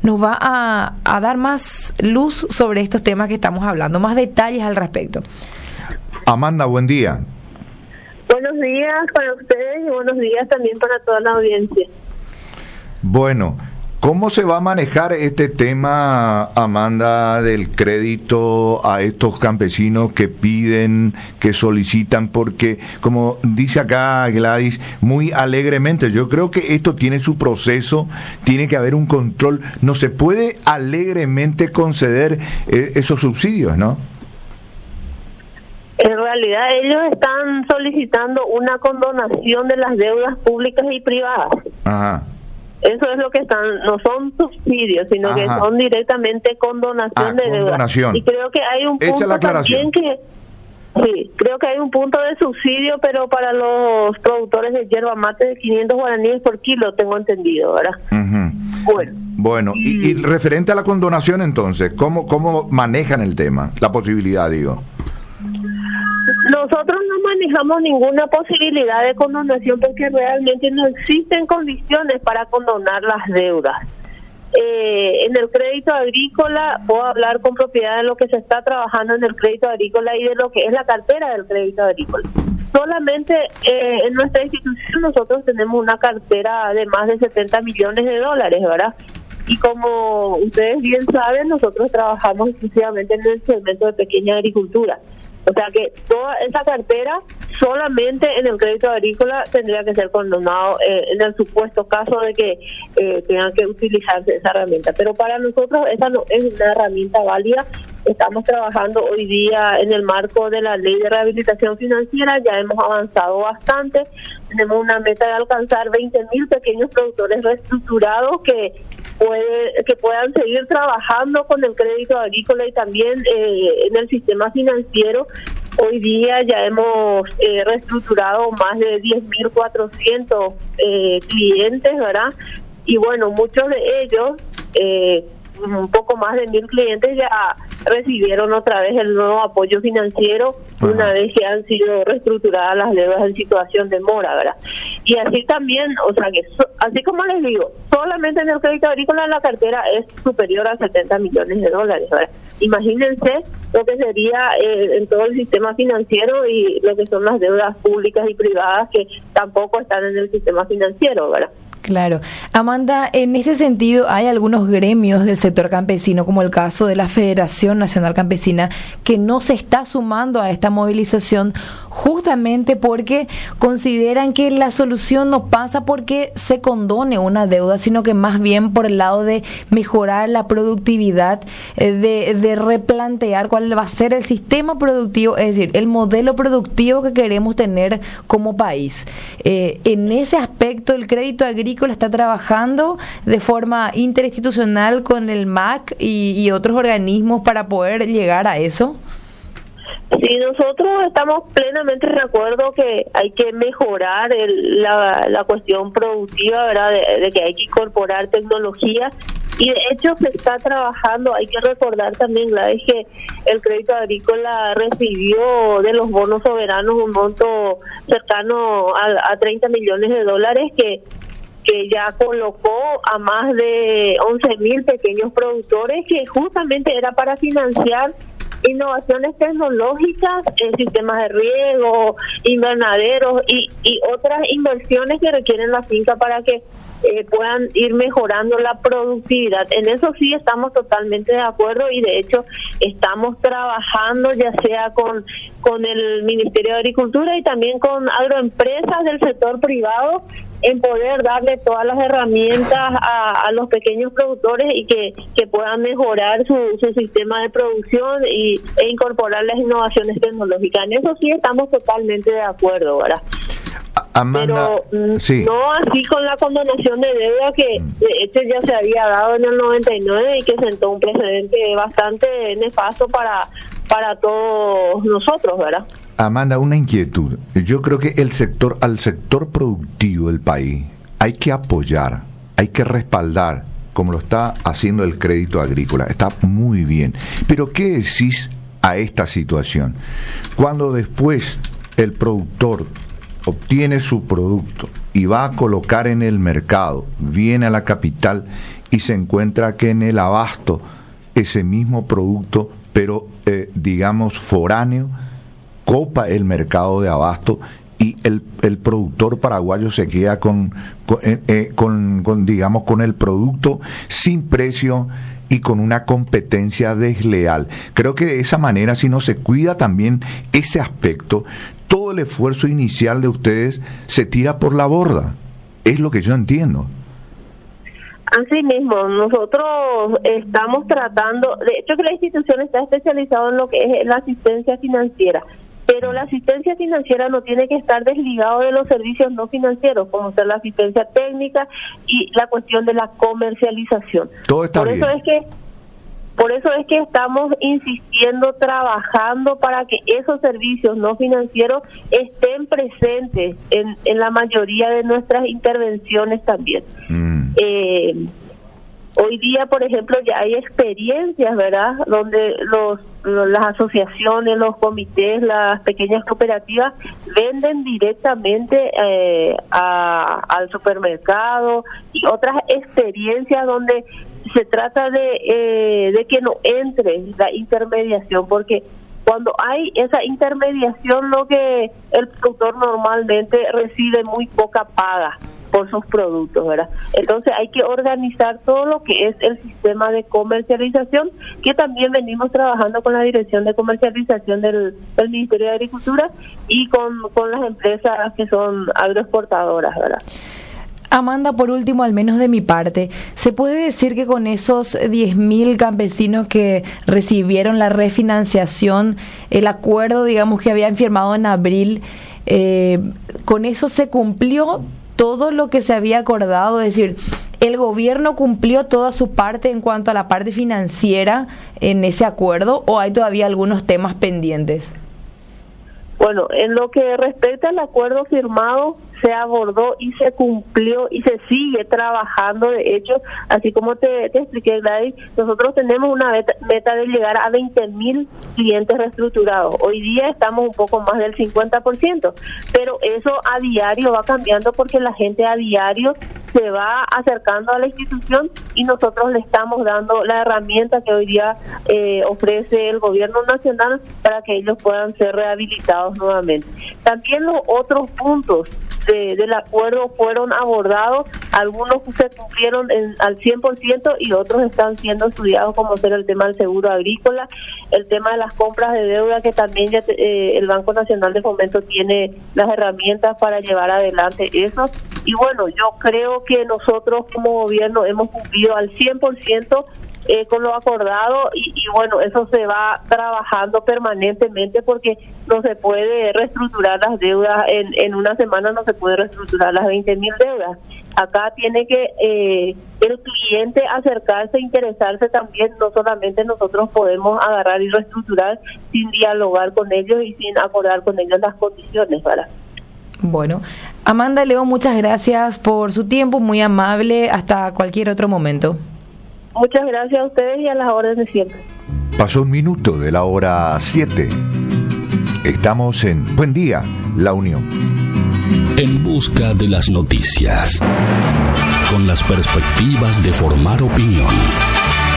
nos va a dar más luz sobre estos temas que estamos hablando, más detalles al respecto. Amanda, buen día. Buenos días para ustedes y buenos días también para toda la audiencia. Bueno, ¿cómo se va a manejar este tema, Amanda, del crédito a estos campesinos que piden, que solicitan? Porque, como dice acá Gladys, muy alegremente, yo creo que esto tiene su proceso, tiene que haber un control. No se puede alegremente conceder esos subsidios, ¿no? En realidad ellos están solicitando una condonación de las deudas públicas y privadas. Ajá. Eso es lo que están, no son subsidios, sino Ajá. que son directamente condonación de deudas. Y creo que hay un punto también que, sí, creo que hay un punto de subsidio, pero para los productores de yerba mate de 500 guaraníes por kilo, tengo entendido, ¿verdad? Uh-huh. Bueno, y referente a la condonación entonces, ¿cómo manejan el tema? La posibilidad, digo. Nosotros no manejamos ninguna posibilidad de condonación porque realmente no existen condiciones para condonar las deudas. En el crédito agrícola, puedo hablar con propiedad de lo que se está trabajando en el crédito agrícola y de lo que es la cartera del crédito agrícola. Solamente en nuestra institución nosotros tenemos una cartera de más de 70 millones de dólares, ¿verdad? Y como ustedes bien saben, nosotros trabajamos exclusivamente en el segmento de pequeña agricultura. O sea que toda esa cartera solamente en el crédito agrícola tendría que ser condonado en el supuesto caso de que tengan que utilizarse esa herramienta. Pero para nosotros esa no es una herramienta válida. Estamos trabajando hoy día en el marco de la Ley de Rehabilitación Financiera, ya hemos avanzado bastante. Tenemos una meta de alcanzar 20.000 pequeños productores reestructurados que puedan seguir trabajando con el crédito agrícola y también en el sistema financiero. Hoy día ya hemos reestructurado más de 10.400 clientes, ¿verdad? Y bueno, muchos de ellos, un poco más de 1.000 clientes ya recibieron otra vez el nuevo apoyo financiero. Ajá. Una vez que han sido reestructuradas las deudas en situación de mora, ¿verdad? Y así también, o sea que así como les digo, solamente en el crédito agrícola la cartera es superior a 70 millones de dólares, ¿verdad? Imagínense lo que sería en todo el sistema financiero y lo que son las deudas públicas y privadas que tampoco están en el sistema financiero, ¿verdad? Claro. Amanda, en ese sentido hay algunos gremios del sector campesino, como el caso de la Federación Nacional Campesina, que no se está sumando a esta movilización justamente porque consideran que la solución no pasa porque se condone una deuda, sino que más bien por el lado de mejorar la productividad, de replantear cuál va a ser el sistema productivo, es decir, el modelo productivo que queremos tener como país. En ese aspecto, el crédito agrícola está trabajando de forma interinstitucional con el MAC y otros organismos para poder llegar a eso. Sí, nosotros estamos plenamente de acuerdo que hay que mejorar la cuestión productiva, ¿verdad? De que hay que incorporar tecnología. Y de hecho se está trabajando. Hay que recordar también, Gladys, que el crédito agrícola recibió de los bonos soberanos un monto cercano a 30 millones de dólares que ya colocó a más de 11.000 pequeños productores, que justamente era para financiar innovaciones tecnológicas en sistemas de riego, invernaderos y otras inversiones que requieren la finca para que puedan ir mejorando la productividad. En eso sí estamos totalmente de acuerdo y de hecho estamos trabajando ya sea con el Ministerio de Agricultura y también con agroempresas del sector privado en poder darle todas las herramientas a los pequeños productores y que puedan mejorar su sistema de producción e incorporar las innovaciones tecnológicas. En eso sí estamos totalmente de acuerdo, ¿verdad? Amanda, pero sí. No así con la condonación de deuda que de hecho ya se había dado en el 99 y que sentó un precedente bastante nefasto para todos nosotros, ¿verdad? Amanda, una inquietud. Yo creo que al sector productivo del país hay que apoyar, hay que respaldar, como lo está haciendo el crédito agrícola. Está muy bien. Pero ¿qué decís a esta situación? Cuando después el productor obtiene su producto y va a colocar en el mercado, viene a la capital y se encuentra que en el abasto ese mismo producto, pero digamos foráneo, copa el mercado de abasto y el productor paraguayo se queda con digamos con el producto sin precio y con una competencia desleal. Creo que de esa manera, si no se cuida también ese aspecto, todo el esfuerzo inicial de ustedes se tira por la borda. Es lo que yo entiendo. Así mismo, nosotros estamos tratando, de hecho que la institución está especializada en lo que es la asistencia financiera, pero la asistencia financiera no tiene que estar desligado de los servicios no financieros, como ser la asistencia técnica y la cuestión de la comercialización. Todo está bien. Por eso es que estamos insistiendo, trabajando para que esos servicios no financieros estén presentes en la mayoría de nuestras intervenciones también. Hoy día, por ejemplo, ya hay experiencias, ¿verdad?, donde las asociaciones, los comités, las pequeñas cooperativas venden directamente al supermercado, y otras experiencias donde se trata de que no entre la intermediación, porque cuando hay esa intermediación, lo que el productor normalmente recibe muy poca paga por sus productos, ¿verdad? Entonces hay que organizar todo lo que es el sistema de comercialización, que también venimos trabajando con la Dirección de Comercialización del Ministerio de Agricultura y con las empresas que son agroexportadoras, ¿verdad? Amanda, por último, al menos de mi parte, ¿se puede decir que con esos 10.000 campesinos que recibieron la refinanciación, el acuerdo, digamos, que habían firmado en abril, con eso se cumplió todo lo que se había acordado? Es decir, ¿el gobierno cumplió toda su parte en cuanto a la parte financiera en ese acuerdo, o hay todavía algunos temas pendientes? Bueno, en lo que respecta al acuerdo firmado, se abordó y se cumplió y se sigue trabajando. De hecho, así como te expliqué, Gladys, nosotros tenemos una meta de llegar a 20.000 clientes reestructurados. Hoy día estamos un poco más del 50%, pero eso a diario va cambiando, porque la gente a diario se va acercando a la institución y nosotros le estamos dando la herramienta que hoy día ofrece el gobierno nacional para que ellos puedan ser rehabilitados nuevamente. También los otros puntos del acuerdo fueron abordados, algunos se cumplieron al 100% y otros están siendo estudiados, como ser el tema del seguro agrícola, el tema de las compras de deuda, que también ya el Banco Nacional de Fomento tiene las herramientas para llevar adelante eso. Y bueno, yo creo que nosotros como gobierno hemos cumplido al 100% con lo acordado, y bueno, eso se va trabajando permanentemente, porque no se puede reestructurar las deudas en una semana, no se puede reestructurar las 20.000 deudas. Acá tiene que el cliente acercarse, interesarse también. No solamente nosotros podemos agarrar y reestructurar sin dialogar con ellos y sin acordar con ellos las condiciones, ¿verdad? Bueno, Amanda León, muchas gracias por su tiempo, muy amable. Hasta cualquier otro momento. Muchas gracias a ustedes y a las órdenes de siempre. Pasó un minuto de la hora 7. Estamos en Buen Día, La Unión. En busca de las noticias, con las perspectivas de formar opinión.